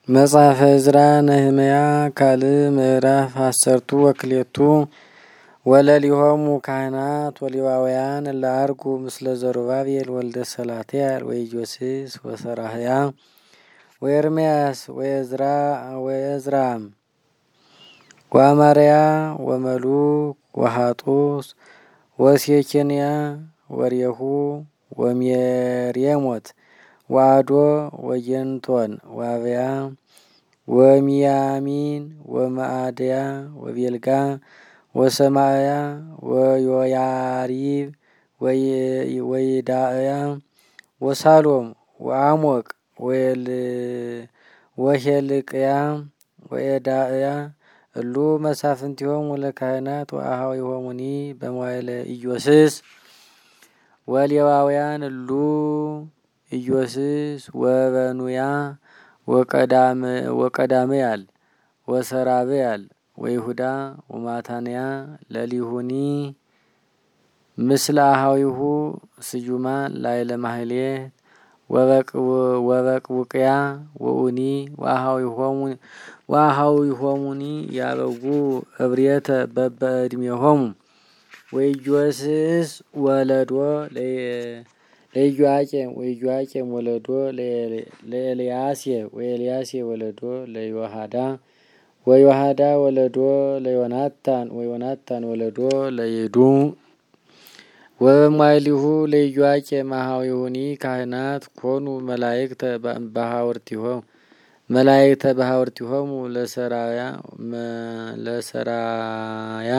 መጽሐፈ ዕዝራ ነህምያ ካልዕ ምዕራፍ 10 ወክልኤቱ ወለሊሆሙ ካህናት ወሌዋውያን ለአርጉ ምስለ ዘሩባቤል ወልደ ሰላትያል ወኢዮስስ ወሰራህያ ወኤርምያስ ወዕዝራም ወአማርያ ወመሉክ ወሃጡስ ወሴኬንያ ወሬሁ ወሜርየሞት ወአዶ ወጌንቶን ወአብያ ወሚያሚን ወመአድያ ወቤልጋ ወሰማያ ወዮያሪብ ወይዳእያ ወሳሎም ወአሞቅ ወሄልቅያ ወኤዳእያ እሉ መሳፍንቲሆሙ ለካህናት ወአኀዊሆሙኒ በመዋዕለ ኢዮስስ ወሌዋውያን እሉ ኢዮስስ ወበኑያ ወቀዳምያል ወሰራብያል ወይሁዳ ወማታንያ ለሊሁኒ ምስለ አኀዊሁ ስዩማን ላዕለ ማህሌት ወበቅቡቅያ ወኡኒ ወአኀዊሆሙኒ ያበጉ እብርየተ በበዕድሜሆሙ ወኢዮስስ ወለዶ ለኢዮአቄም ወኢዮአቄም ወለዶ ለኤልያሴብ ወኤልያሴብ ወለዶ ለዮሐዳ ወዮሐዳ ወለዶ ለዮናታን ወዮናታን ወለዶ ለይዱ ወበመዋዕሊሁ ለኢዮአቄም አኀዊሁኒ ካህናት ኮኑ መላእክተ በሀወርቲሆሙ ለሰራያ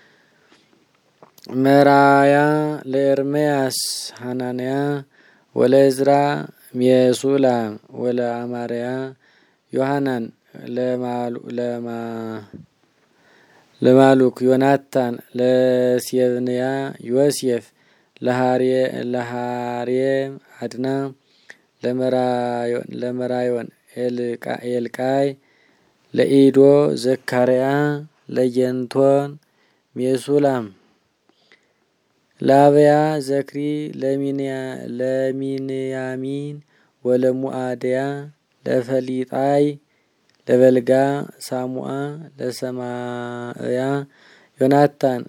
መራያ ለኤርምያስ ሐናንያ ወለዕዝራ ሜሱላም ወለአማርያ ዮሐናን ለማሉክ ዮናታን ለሴብንያ ዮሴፍ ለሃሬም አድና ለመራዮን ኤልቃይ ለኢዶ ዘካርያ ለጌንቶን ሜሱላም ለአብያ ዘክሪ ለሚንያሚን ወለሙአድያ ለፈሊጣይ ለበልጋ ሳሙአ ለሰማእያ ዮናታን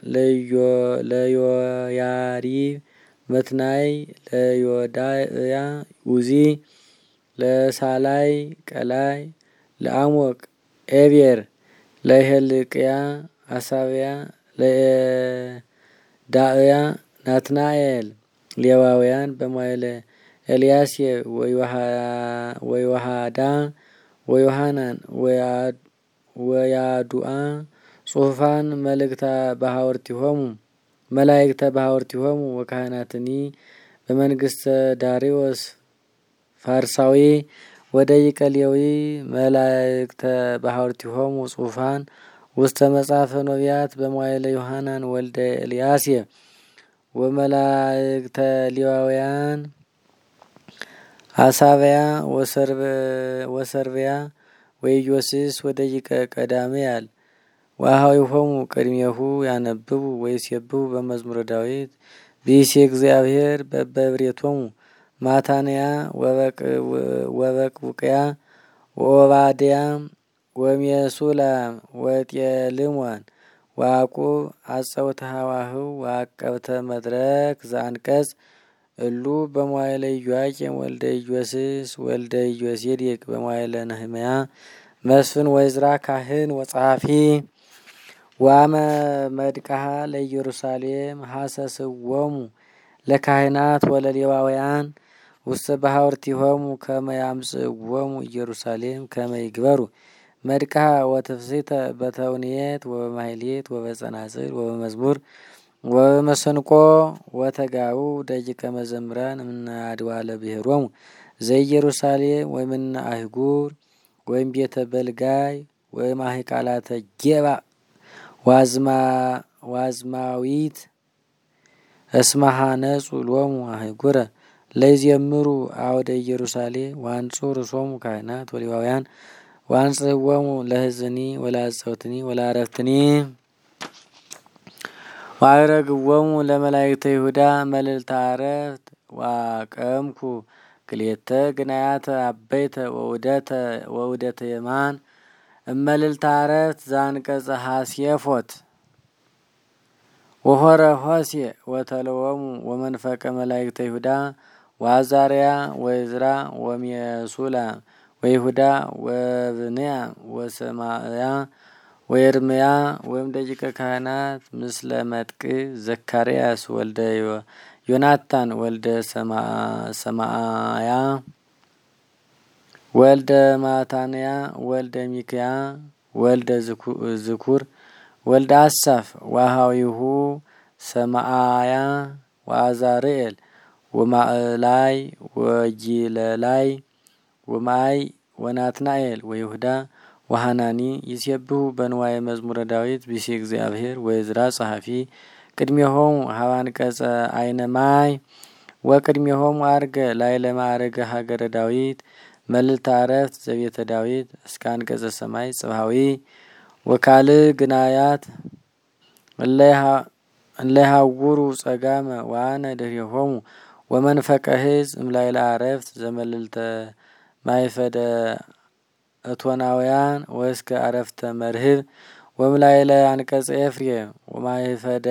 ለዮያሪብ መትናይ ለዮዳእያ ኡዚ ለሳላይ ቀላይ ለአሞቅ ኤቤር ለሄልቅያ አሳብያ ለዳእያ ናትናኤል ሌዋውያን በመዋዕለ ኤልያሴብ ወዮሐዳ ወዮሐናን ወያዱአ ጽሑፋን መላእክተ በሀወርቲሆሙ ወካህናትኒ በመንግስተ ዳርዮስ ፋርሳዊ ወደቂቀ ሌዊ መላእክተ በሀወርቲሆሙ ጽሑፋን ውስተ መጽሐፈ ነቢያት በመዋዕለ ዮሐናን ወልደ ኤልያሴብ ወመላእክተ ሌዋውያን አሳብያ ወሰርብያ ወኢዮስስ ወደቂቀ ቀዳምያል ወአኀዊሆሙ ቅድሜሁ ያነብቡ ወይሴብሑ በመዝሙረ ዳዊት ብእሴ እግዚአብሔር በበብሬቶሙ ማታንያ ወበቅቡቅያ ወኦባድያ ወሜሱላም ወጤልሞን ወአቁብ አጸውተ ሀዋህው ወአቀብተ መድረክ ዘአንቀጽ እሉ በመዋዕለ ኢዮአቄም ወልደ ኢዮስስ ወልደ ኢዮሴዴቅ በመዋዕለ ነህምያ መስፍን ወዕዝራ ካህን ወጸሐፊ ዋመ መድቃሃ ለኢየሩሳሌም ሐሰስዎሙ ለካህናት ወለሌዋውያን ውስተ በሀወርቲሆሙ ከመ ያምጽእዎሙ ኢየሩሳሌም ከመ ይግበሩ መድቃሃ ወትፍስሕተ በተውኔት ወበማሕሌት ወበጸናጽል ወበመዝሙር ወበመሰንቆ ወተጋቡ ደቂቀ መዘምራን እምነ አድባለ ብሔሮሙ ዘኢየሩሳሌም ወእምነ አህጉር ወይም ቤተ በልጋይ ወይም አህቃላተ ጌባ ዋዝማዊት እስመሃ ነጹ ሎሙ አህጉረ ለይዜምሩ አወደ ኢየሩሳሌም ወአንጹር ሶሙ ካህናት ወሌዋውያን ወአንጽሕዎሙ ለሕዝኒ ወለአጸውትኒ ወለአረፍትኒ ወአዕረግዎሙ ለመላእክተ ይሁዳ መልዕልተ አረፍት ወአቀምኩ ክልኤተ ግናያተ አበይተ ወውደተ የማን እመልዕልተ ዓረፍት ዘአንቀጸ ሐሴፎት ወሆረ ሆሴዕ ወተለወሙ ወመንፈቀ መላእክተ ይሁዳ ወአዛርያ ወዕዝራ ወሜሱላም ወይሁዳ ወብንያም ወሰማያ ወኤርምያ ወይም ደቂቀ ካህናት ምስለ መጥቅዕ ዘካርያስ ወልደ ዮናታን ወልደ ሰማያ ወልደ ማታንያ ወልደ ሚክያ ወልደ ዝኩር ወልደ አሳፍ ዋሃዊሁ ሰማያ ወአዛርኤል ወማእላይ ወጊለላይ ወማይ ወናትናኤል ወይሁዳ ወሃናኒ ይሴብሑ በንዋየ መዝሙረ ዳዊት ቢሲ እግዚአብሔር ወዕዝራ ጸሐፊ ቅድሜሆሙ ሀበ አንቀጸ አይነ ማይ ወቅድሜሆሙ አርገ ላዕለ ማዕረገ ሀገረ ዳዊት መልዕልተ ዓረፍት ዘቤተ ዳዊት እስከ አንቀጸ ሰማይ ጽብሐዊ ወካልእ ግናያት እለ ይሃውሩ ጸጋመ ወአነ ድኅሬሆሙ ወመንፈቀ ሕዝብ እምላዕለ ዓረፍት ዘመልዕልተ ማይፈደ እቶናውያን ወእስከ ዓረፍተ መርህብ ወምላዕለ አንቀጸ ኤፍሬም ወማይፈደ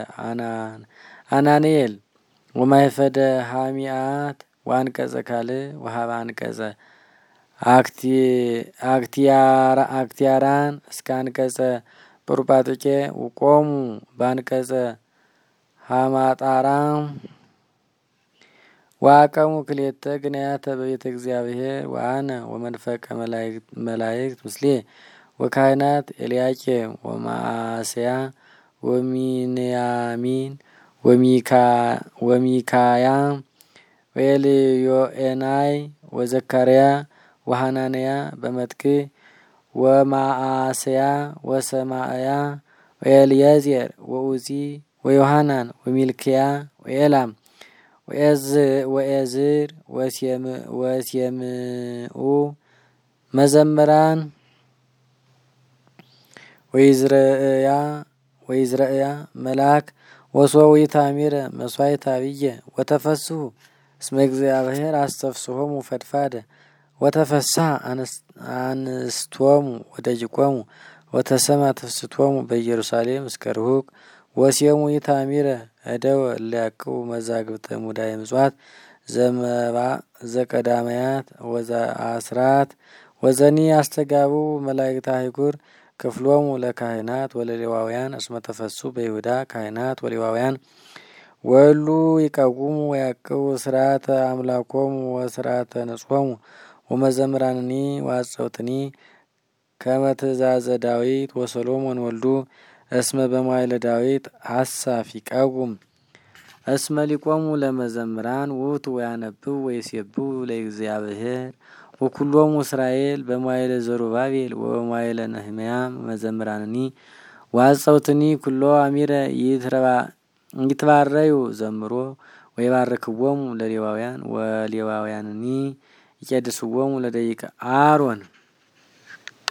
አናንኤል ወማይፈደ ሃሚአት ወአንቀጸ ካልእ ወሀበ አንቀጸ አክቲያራን እስከ አንቀጸ ጵሩጳጥቄ ውቆሙ በአንቀጸ ሃማጣራ ዋቀሙ ክልኤተ ግናያተ በቤተ እግዚአብሔር ወአነ ወመንፈቀ መላእክት ምስሌ ወካህናት ኤልያቄም ወማእስያ ወሚንያሚን ወሚካያ ወኤልዮኤናይ ወዘካርያ ወሃናንያ በመጥቅዕ ወማእስያ ወሰማያ ወኤልየዜር ወኡዚ ወዮሐናን ወሚልክያ ወኤላም ወኤዝር ወሴምኡ መዘምራን ወይዝረእያ መልአክ ወሶዊት አሚረ መስዋዕት አብየ ወተፈስሑ እስመ እግዚአብሔር አስተፍስሖሙ ፈድፋደ ወተፈስሐ አንስቶሙ ወደጅቆሙ ወተሰማ ትፍስቶሙ በኢየሩሳሌም እስከ ርሁቅ ወሴሙ ይታሚረ እደወ እለያቅቡ መዛግብተ ሙዳየ ምጽዋት ዘመባ ዘቀዳማያት ወዘአስራት ወዘኒ አስተጋቡ መላእክተ አይጉር ክፍሎሙ ለካህናት ወለሌዋውያን እስመ ተፈስሑ በይሁዳ ካህናት ወሌዋውያን ወሉ ይቀውሙ ወያቅቡ ስርዓተ አምላኮሙ ወስርዓተ ንጽሖሙ ወመዘምራንኒ ወአጸውትኒ ከመ ትእዛዘ ዳዊት ወሰሎሞን ወልዱ እስመ በመዋዕለ ዳዊት አሳፍ ይቀውም እስመ ሊቆሙ ለመዘምራን ውእቱ ወያነብቡ ወይሴብሑ ለእግዚአብሔር ወኩሎሙ እስራኤል በመዋዕለ ዘሩባቤል ወበመዋዕለ ነህምያ መዘምራንኒ ወአጸውትኒ ኩሎ አሚረ ይትባረዩ ዘምሮ ወይባርክዎሙ ለሌዋውያን ወሌዋውያንኒ ይቄድስዎሙ ለደቂቀ አሮን